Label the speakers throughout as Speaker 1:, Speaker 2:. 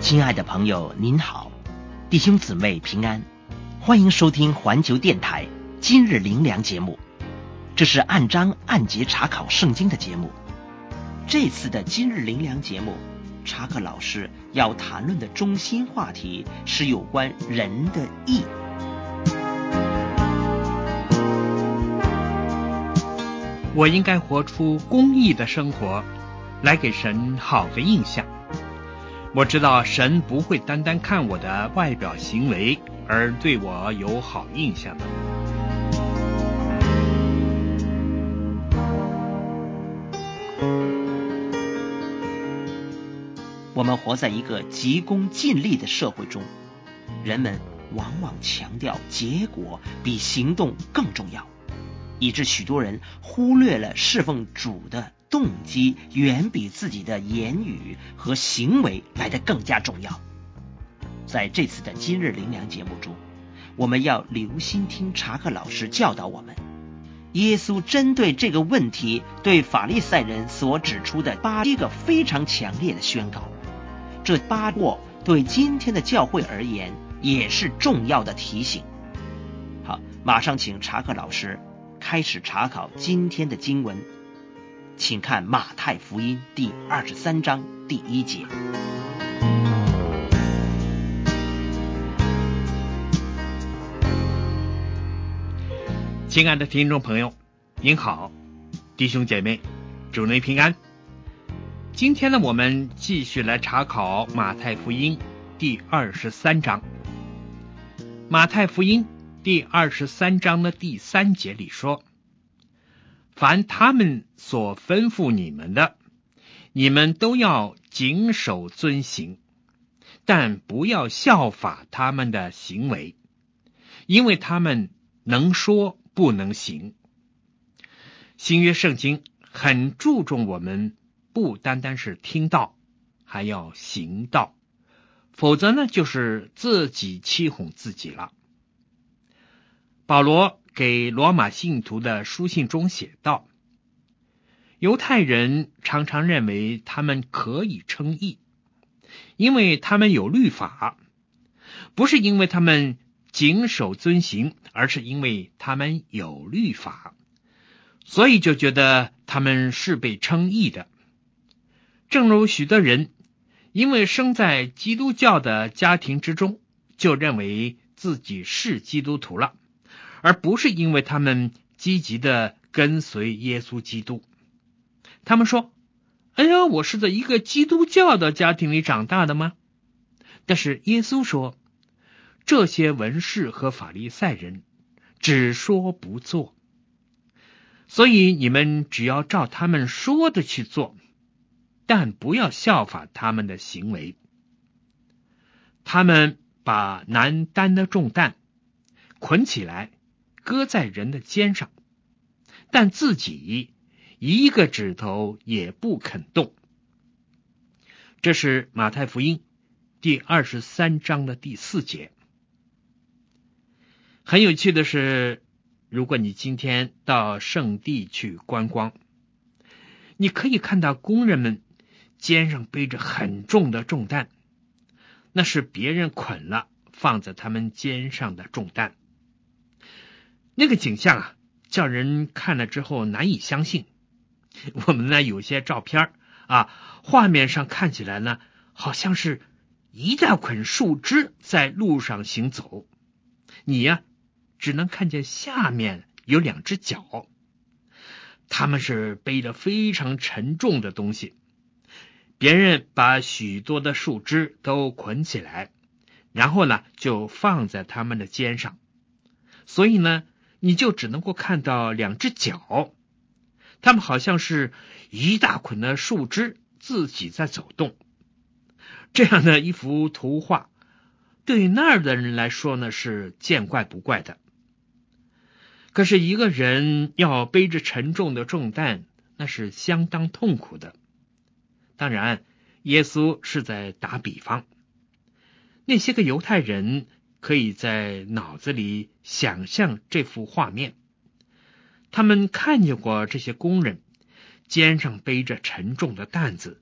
Speaker 1: 亲爱的朋友您好，弟兄姊妹平安，欢迎收听环球电台今日灵粮节目。这是按章按节查考圣经的节目。这次的今日灵粮节目，查克老师要谈论的中心话题是有关人的义。
Speaker 2: 我应该活出公义的生活，来给神好的印象。我知道神不会单单看我的外表行为而对我有好印象的。
Speaker 1: 我们活在一个急功近利的社会中，人们往往强调结果比行动更重要，以致许多人忽略了侍奉主的动机远比自己的言语和行为来得更加重要。在这次的今日灵粮节目中，我们要留心听查克老师教导我们，耶稣针对这个问题对法利赛人所指出的8个非常强烈的宣告。这8个对今天的教会而言也是重要的提醒。好，马上请查克老师开始查考今天的经文，请看马太福音第23章第1节。
Speaker 2: 亲爱的听众朋友，您好，弟兄姐妹，主内平安。今天呢，我们继续来查考马太福音第23章。马太福音第23章的第3节里说，凡他们所吩咐你们的，你们都要谨守遵行，但不要效法他们的行为，因为他们能说不能行。新约圣经很注重我们不单单是听道，还要行道，否则呢，就是自己欺哄自己了。保罗给罗马信徒的书信中写道，犹太人常常认为他们可以称义，因为他们有律法，不是因为他们谨守遵行，而是因为他们有律法，所以就觉得他们是被称义的。正如许多人因为生在基督教的家庭之中，就认为自己是基督徒了，而不是因为他们积极的跟随耶稣基督。他们说，哎呀，我是在一个基督教的家庭里长大的吗？但是耶稣说，这些文士和法利赛人只说不做，所以你们只要照他们说的去做，但不要效法他们的行为。他们把难担的重担捆起来，搁在人的肩上，但自己一个指头也不肯动。这是马太福音第23章的第4节。很有趣的是，如果你今天到圣地去观光，你可以看到工人们肩上背着很重的重担，那是别人捆了放在他们肩上的重担。那个景象啊，叫人看了之后难以相信。我们呢有些照片啊，画面上看起来呢，好像是一大捆树枝在路上行走，你呀只能看见下面有2只脚。他们是背着非常沉重的东西，别人把许多的树枝都捆起来，然后呢就放在他们的肩上，所以呢你就只能够看到2只脚，他们好像是一大捆的树枝自己在走动。这样的一幅图画对那儿的人来说呢是见怪不怪的。可是一个人要背着沉重的重担，那是相当痛苦的。当然耶稣是在打比方，那些个犹太人可以在脑子里想象这幅画面。他们看见过这些工人肩上背着沉重的担子，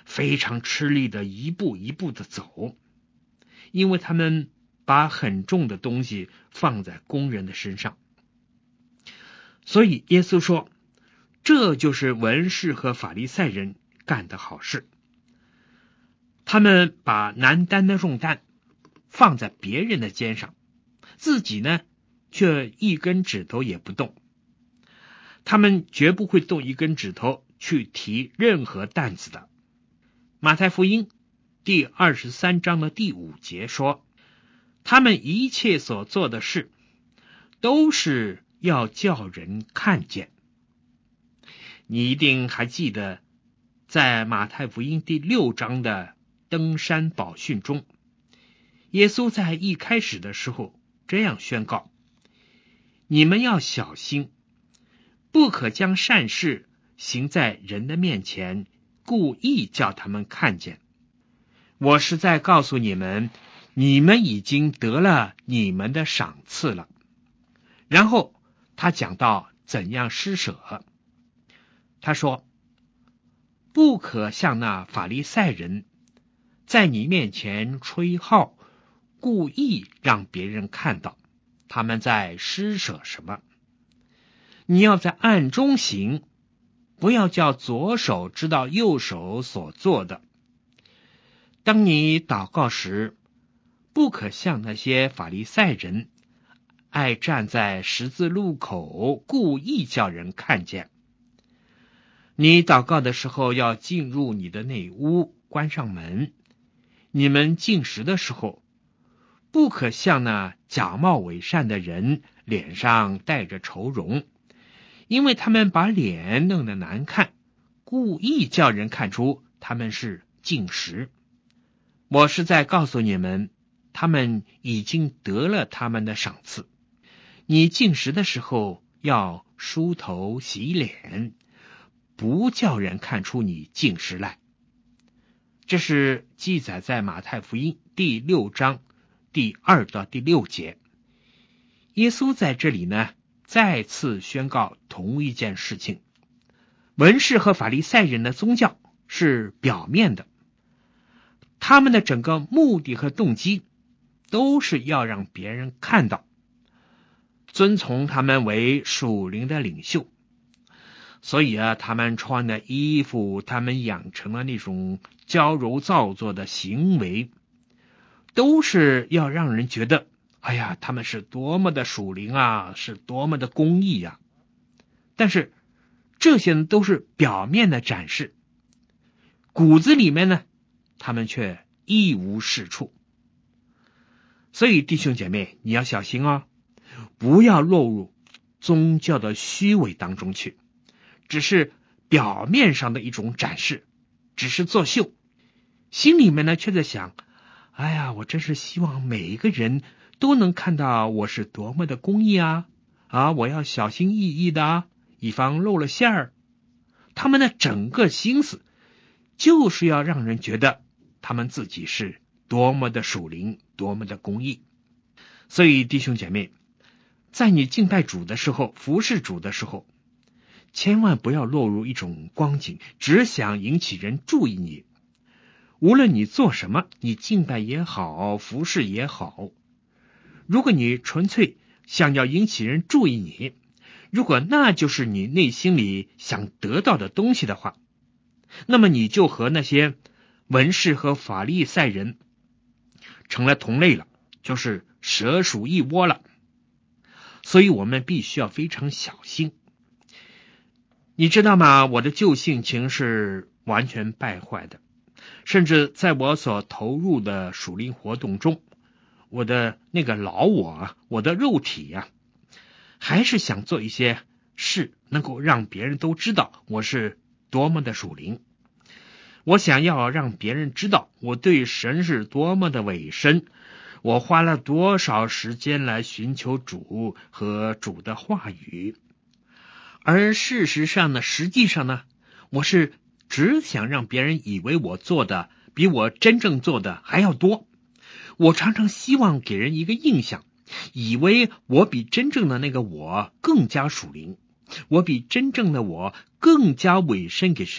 Speaker 2: 非常吃力的一步一步的走，因为他们把很重的东西放在工人的身上。所以耶稣说，这就是文士和法利赛人干的好事。他们把难担的重担放在别人的肩上，自己呢却一根指头也不动。他们绝不会动一根指头去提任何担子的。马太福音第23章的第5节说，他们一切所做的事都是要叫人看见。你一定还记得，在马太福音第6章的登山宝训中，耶稣在一开始的时候这样宣告，你们要小心，不可将善事行在人的面前，故意叫他们看见。我是在告诉你们，你们已经得了你们的赏赐了。然后他讲到怎样施舍。他说，不可像那法利赛人在你面前吹号，故意让别人看到他们在施舍什么。你要在暗中行，不要叫左手知道右手所做的。当你祷告时，不可像那些法利赛人爱站在十字路口，故意叫人看见。你祷告的时候，要进入你的内屋，关上门。你们进食的时候，不可像那假冒伪善的人脸上带着愁容，因为他们把脸弄得难看，故意叫人看出他们是进食。我是在告诉你们，他们已经得了他们的赏赐。你进食的时候要梳头洗脸，不叫人看出你进食来。这是记载在马太福音第6章第2到第6节。耶稣在这里呢，再次宣告同一件事情。文士和法利赛人的宗教是表面的，他们的整个目的和动机都是要让别人看到，遵从他们为属灵的领袖。所以他们穿的衣服，他们养成了那种娇柔造作的行为，都是要让人觉得，哎呀，他们是多么的属灵啊，是多么的公义啊。但是这些都是表面的展示，骨子里面呢，他们却一无是处。所以弟兄姐妹，你要小心哦，不要落入宗教的虚伪当中去，只是表面上的一种展示，只是作秀，心里面呢却在想，哎呀，我真是希望每一个人都能看到我是多么的公义啊，我要小心翼翼的啊，以防露了馅儿。他们的整个心思就是要让人觉得他们自己是多么的属灵，多么的公义。所以弟兄姐妹，在你敬拜主的时候，服侍主的时候，千万不要落入一种光景，只想引起人注意你。无论你做什么，你敬拜也好，服侍也好，如果你纯粹想要引起人注意你，如果那就是你内心里想得到的东西的话，那么你就和那些文士和法利赛人成了同类了，就是蛇鼠一窝了。所以我们必须要非常小心。你知道吗？我的旧性情是完全败坏的，甚至在我所投入的属灵活动中，我的那个老我我的肉体还是想做一些事，能够让别人都知道我是多么的属灵。我想要让别人知道我对神是多么的委身，我花了多少时间来寻求主和主的话语。而事实上呢，实际上呢，我是只想让别人以为我做的比我真正做的还要多。我常常希望给人一个印象，以为我比真正的那个我更加属灵，我比真正的我更加委身给神，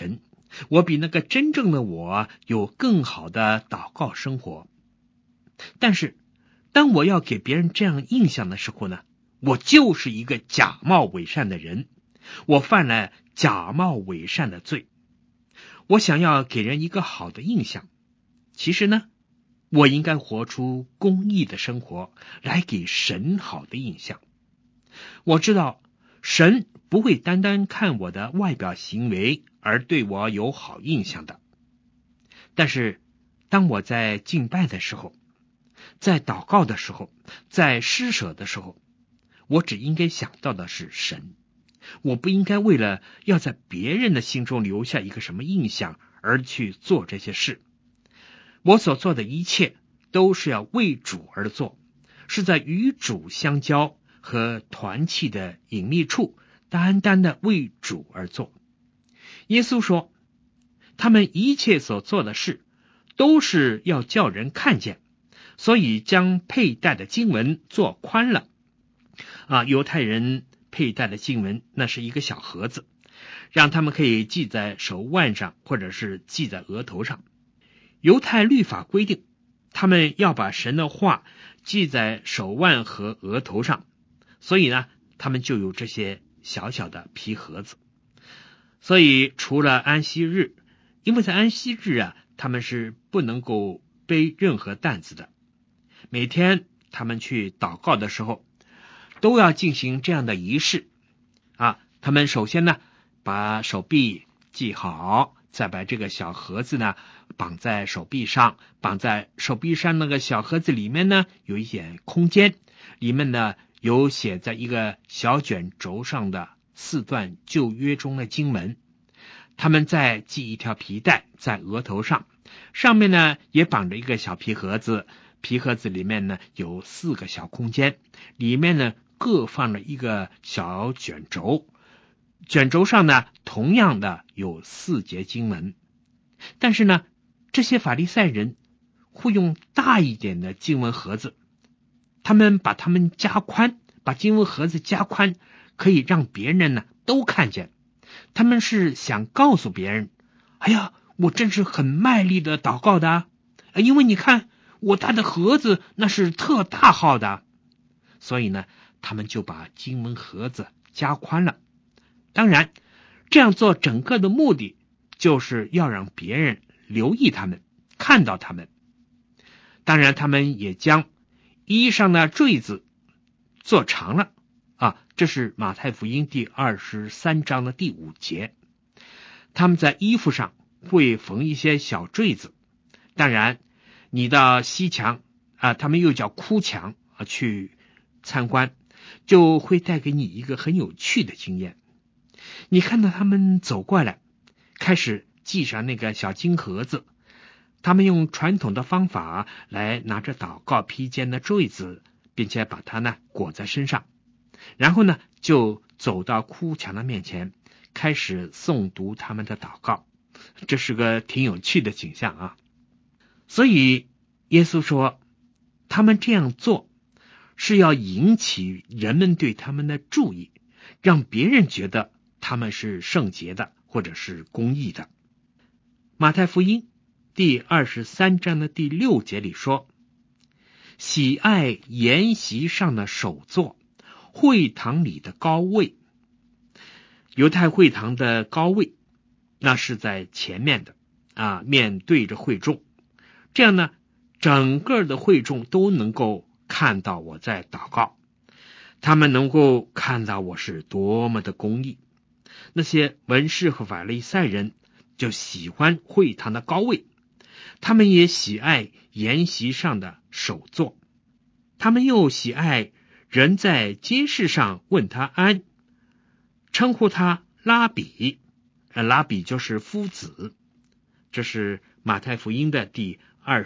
Speaker 2: 我比那个真正的我有更好的祷告生活。但是当我要给别人这样印象的时候呢，我就是一个假冒伪善的人，我犯了假冒伪善的罪。我想要给人一个好的印象，其实呢，我应该活出公义的生活，来给神好的印象。我知道神不会单单看我的外表行为而对我有好印象的。但是当我在敬拜的时候，在祷告的时候，在施舍的时候，我只应该想到的是神。我不应该为了要在别人的心中留下一个什么印象而去做这些事。我所做的一切都是要为主而做，是在与主相交和团契的隐秘处，单单的为主而做。耶稣说，他们一切所做的事都是要叫人看见，所以将佩戴的经文做宽了。犹太人佩戴的经文，那是一个小盒子，让他们可以系在手腕上，或者是系在额头上。犹太律法规定，他们要把神的话系在手腕和额头上，所以呢，他们就有这些小小的皮盒子。所以除了安息日，因为在安息日他们是不能够背任何担子的。每天他们去祷告的时候，都要进行这样的仪式他们首先呢，把手臂系好，再把这个小盒子呢绑在手臂上，绑在手臂上那个小盒子里面呢有一点空间，里面呢有写在一个小卷轴上的4段旧约中的经文。他们再系一条皮带在额头上，上面呢也绑着一个小皮盒子，皮盒子里面呢有4个小空间，里面呢各放了一个小卷轴，卷轴上呢同样的有4节经文。但是呢，这些法利赛人会用大一点的经文盒子，他们把它们加宽，把经文盒子加宽，可以让别人呢都看见。他们是想告诉别人，哎呀，我真是很卖力的祷告的因为你看我带的盒子那是特大号的。所以呢，他们就把经文盒子加宽了。当然这样做整个的目的就是要让别人留意他们，看到他们。当然他们也将衣上的坠子做长了这是马太福音第23章的第5节。他们在衣服上会缝一些小坠子。当然你到西墙他们又叫哭墙去参观，就会带给你一个很有趣的经验。你看到他们走过来，开始系上那个小金盒子，他们用传统的方法来拿着祷告披肩的坠子，并且把它呢裹在身上，然后呢就走到哭墙的面前，开始诵读他们的祷告。这是个挺有趣的景象所以耶稣说，他们这样做是要引起人们对他们的注意，让别人觉得他们是圣洁的或者是公义的。马太福音第23章的第6节里说，喜爱筵席上的首座，会堂里的高位。犹太会堂的高位那是在前面的面对着会众，这样呢整个的会众都能够看到我在祷告，他们能够看到我是多么的公义。那些文士和法利赛人就喜欢会堂的高位，他们也喜爱筵席上的首座，他们又喜爱人在街市上问他安，称呼他拉比，拉比就是夫子。这是马太福音的第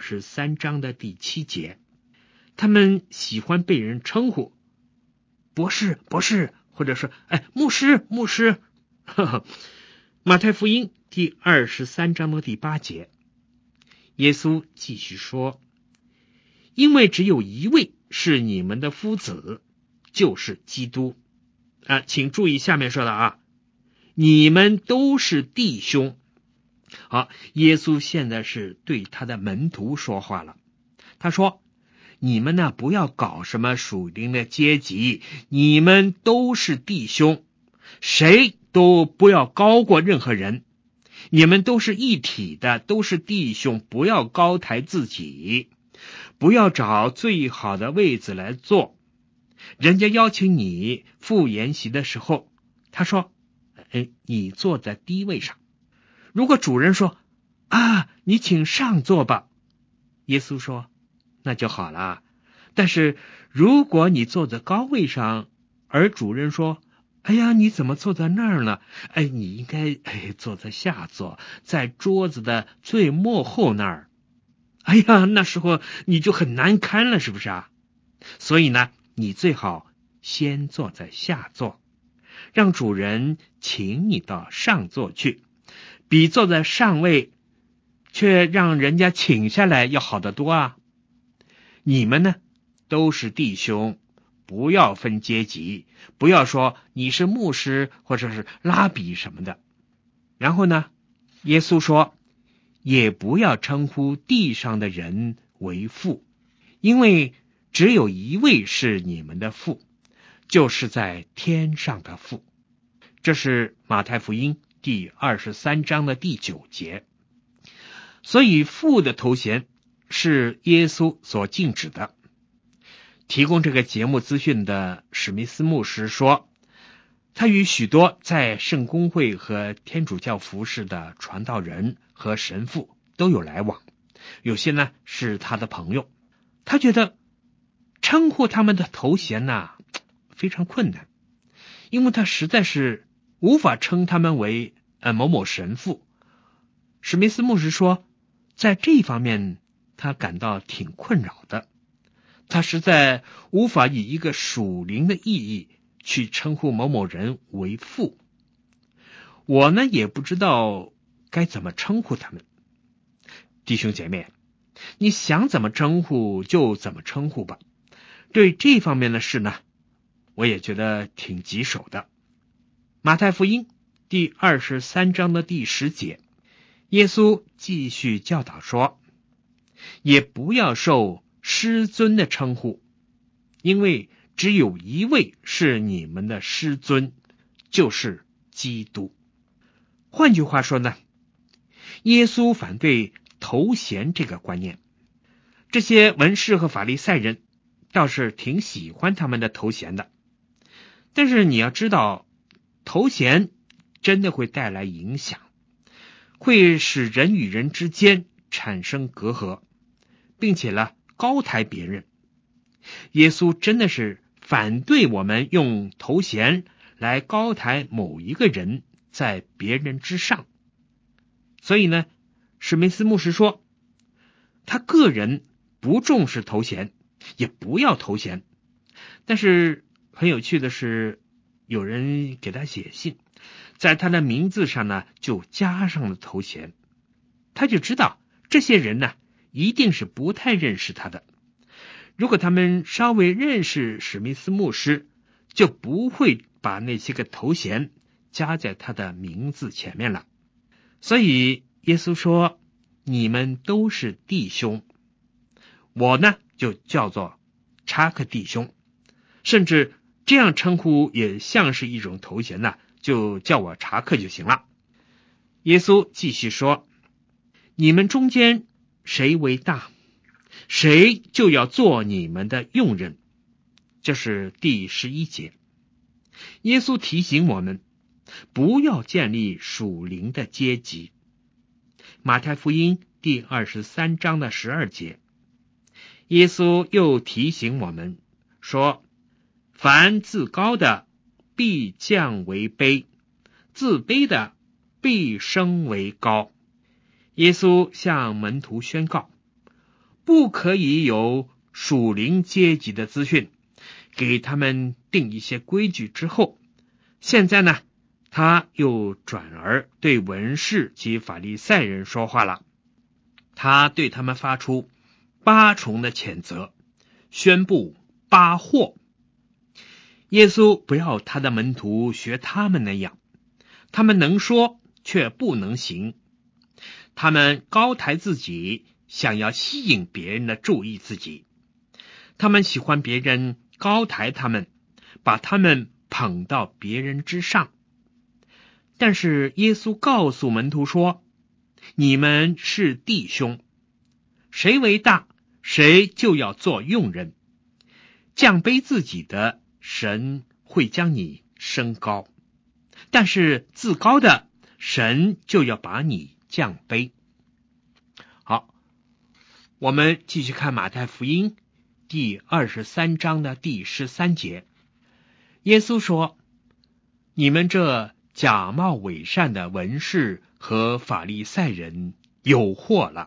Speaker 2: 23章的第7节。他们喜欢被人称呼博士博士，或者说牧师牧师。马太福音第23章的第8节，耶稣继续说，因为只有一位是你们的夫子，就是基督请注意下面说的你们都是弟兄。 好，耶稣现在是对他的门徒说话了。他说，你们呢，不要搞什么属灵的阶级，你们都是弟兄，谁都不要高过任何人，你们都是一体的，都是弟兄，不要高抬自己，不要找最好的位子来坐。人家邀请你赴筵席的时候，他说，你坐在低位上。如果主人说，你请上座吧，耶稣说，那就好了。但是如果你坐在高位上，而主人说，你怎么坐在那儿呢？你应该坐在下座，在桌子的最末后那儿。那时候你就很难堪了，是不是啊？所以呢，你最好先坐在下座，让主人请你到上座去，比坐在上位却让人家请下来要好得多啊。你们呢，都是弟兄，不要分阶级，不要说你是牧师或者是拉比什么的。然后呢，耶稣说，也不要称呼地上的人为父，因为只有一位是你们的父，就是在天上的父。这是马太福音第23章的第9节。所以父的头衔是耶稣所禁止的。提供这个节目资讯的史密斯牧师说，他与许多在圣公会和天主教服侍的传道人和神父都有来往，有些呢是他的朋友。他觉得称呼他们的头衔非常困难，因为他实在是无法称他们为某某神父。史密斯牧师说，在这方面他感到挺困扰的，他实在无法以一个属灵的意义去称呼某某人为父。我呢也不知道该怎么称呼他们。弟兄姐妹，你想怎么称呼就怎么称呼吧。对这方面的事呢，我也觉得挺棘手的。马太福音第23章的第10节，耶稣继续教导说，也不要受师尊的称呼，因为只有一位是你们的师尊，就是基督。换句话说呢，耶稣反对头衔这个观念。这些文士和法利赛人倒是挺喜欢他们的头衔的，但是你要知道，头衔真的会带来影响，会使人与人之间产生隔阂，并且呢高抬别人。耶稣真的是反对我们用头衔来高抬某一个人在别人之上。所以呢，史密斯牧师说，他个人不重视头衔，也不要头衔。但是很有趣的是，有人给他写信，在他的名字上呢就加上了头衔。他就知道这些人呢一定是不太认识他的，如果他们稍微认识史密斯牧师，就不会把那些个头衔加在他的名字前面了。所以耶稣说，你们都是弟兄，我呢就叫做查克弟兄，甚至这样称呼也像是一种头衔呢，就叫我查克就行了。耶稣继续说，你们中间谁为大，谁就要做你们的用人。这是第11节。耶稣提醒我们不要建立属灵的阶级。马太福音第23章的12节，耶稣又提醒我们说，凡自高的必降为卑，自卑的必升为高。耶稣向门徒宣告，不可以有属灵阶级的资讯，给他们定一些规矩之后，现在呢，他又转而对文士及法利赛人说话了。他对他们发出8重的谴责，宣布8祸。耶稣不要他的门徒学他们那样，他们能说却不能行。 他们高抬自己，想要吸引别人的注意自己。他们喜欢别人高抬他们，把他们捧到别人之上。但是耶稣告诉门徒说，你们是弟兄，谁为大，谁就要做用人。降卑自己的，神会将你升高，但是自高的，神就要把你降卑。好，我们继续看马太福音第23章的第13节。耶稣说，你们这假冒伪善的文士和法利赛人有祸了。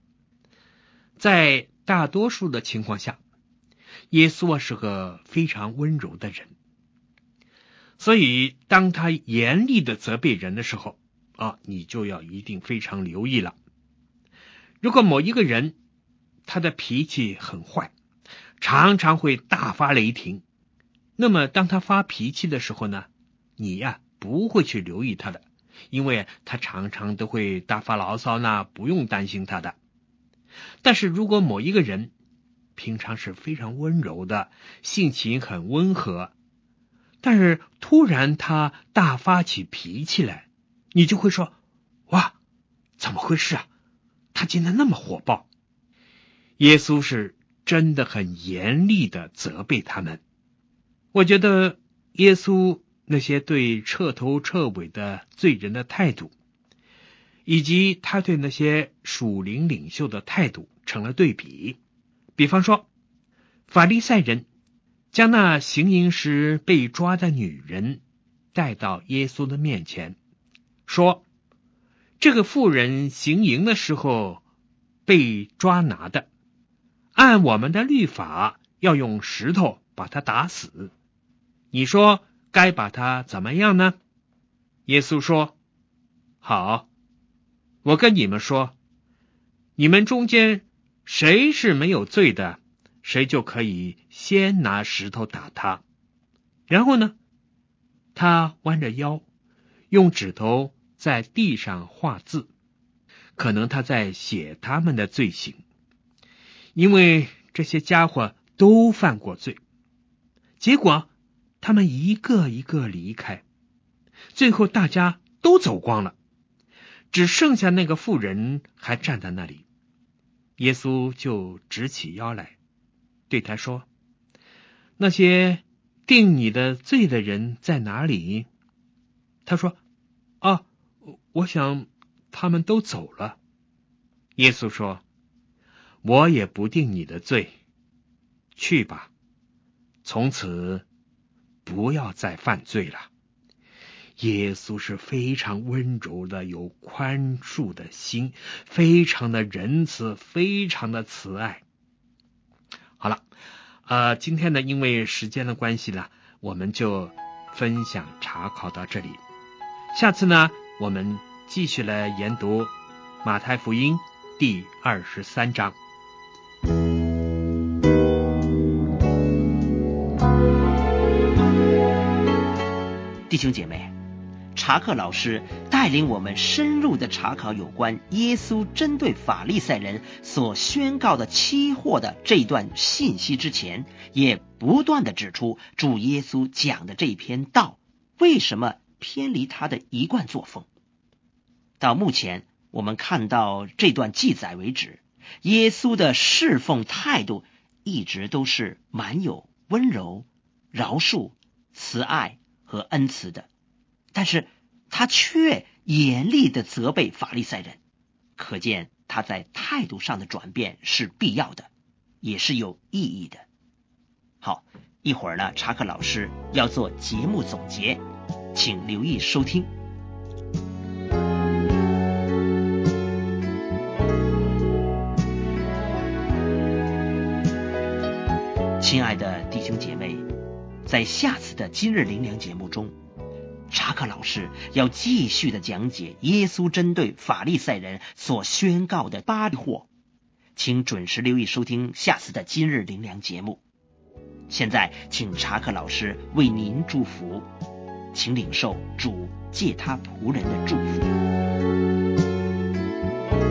Speaker 2: 在大多数的情况下，耶稣是个非常温柔的人，所以当他严厉的责备人的时候你就要一定非常留意了。如果某一个人他的脾气很坏，常常会大发雷霆，那么当他发脾气的时候呢，你不会去留意他的，因为他常常都会大发牢骚呢，不用担心他的。但是如果某一个人平常是非常温柔的，性情很温和，但是突然他大发起脾气来，你就会说，哇，怎么回事啊？他今天那么火爆。耶稣是真的很严厉的责备他们。我觉得耶稣那些对彻头彻尾的罪人的态度，以及他对那些属灵领袖的态度成了对比。比方说，法利赛人将那行淫时被抓的女人带到耶稣的面前，说，这个妇人行淫的时候被抓拿的，按我们的律法要用石头把她打死，你说该把她怎么样呢？耶稣说，好，我跟你们说，你们中间谁是没有罪的，谁就可以先拿石头打他。然后呢，他弯着腰，用指头在地上画字，可能他在写他们的罪行，因为这些家伙都犯过罪。结果他们一个一个离开，最后大家都走光了，只剩下那个妇人还站在那里。耶稣就直起腰来，对他说，那些定你的罪的人在哪里？他说，我想他们都走了。耶稣说，我也不定你的罪，去吧，从此不要再犯罪了。耶稣是非常温柔的，有宽恕的心，非常的仁慈，非常的慈爱。好了，今天呢，因为时间的关系呢，我们就分享查考到这里。下次呢，我们继续来研读马太福音第23章。
Speaker 1: 弟兄姐妹，查克老师带领我们深入的查考有关耶稣针对法利赛人所宣告的期货的这一段信息之前，也不断的指出主耶稣讲的这篇道为什么偏离他的一贯作风。到目前我们看到这段记载为止，耶稣的侍奉态度一直都是蛮有温柔、饶恕、慈爱和恩慈的，但是他却严厉地责备法利赛人，可见他在态度上的转变是必要的，也是有意义的。好，一会儿呢，查克老师要做节目总结，请留意收听。亲爱的弟兄姐妹，在下次的今日灵粮节目中，查克老师要继续的讲解耶稣针对法利赛人所宣告的8类货，请准时留意收听下次的今日灵粮节目。现在请查克老师为您祝福，请领受主借他仆人的祝福。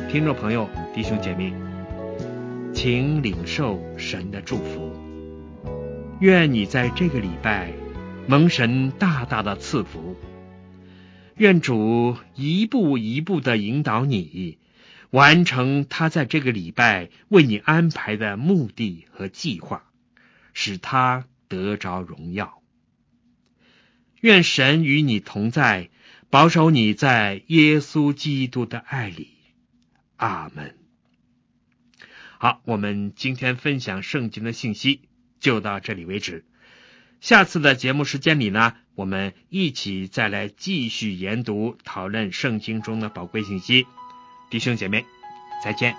Speaker 2: 听众朋友、弟兄姐妹，请领受神的祝福。愿你在这个礼拜蒙神大大的赐福，愿主一步一步地引导你，完成他在这个礼拜为你安排的目的和计划，使他得着荣耀。愿神与你同在，保守你在耶稣基督的爱里。阿们。好，我们今天分享圣经的信息就到这里为止。下次的节目时间里呢，我们一起再来继续研读讨论圣经中的宝贵信息。弟兄姐妹，再见。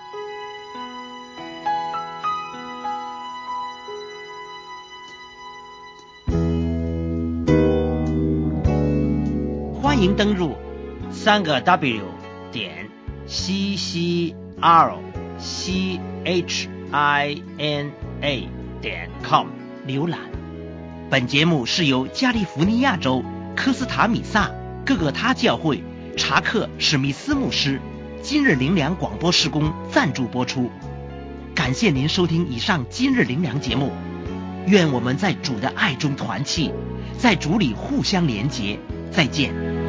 Speaker 1: 欢迎登入3个WCCHINA.com 浏览。本节目是由加利福尼亚州科斯塔米萨各个他教会查克史密斯牧师今日灵粮广播事工赞助播出。感谢您收听以上今日灵粮节目，愿我们在主的爱中团契，在主里互相连结。再见。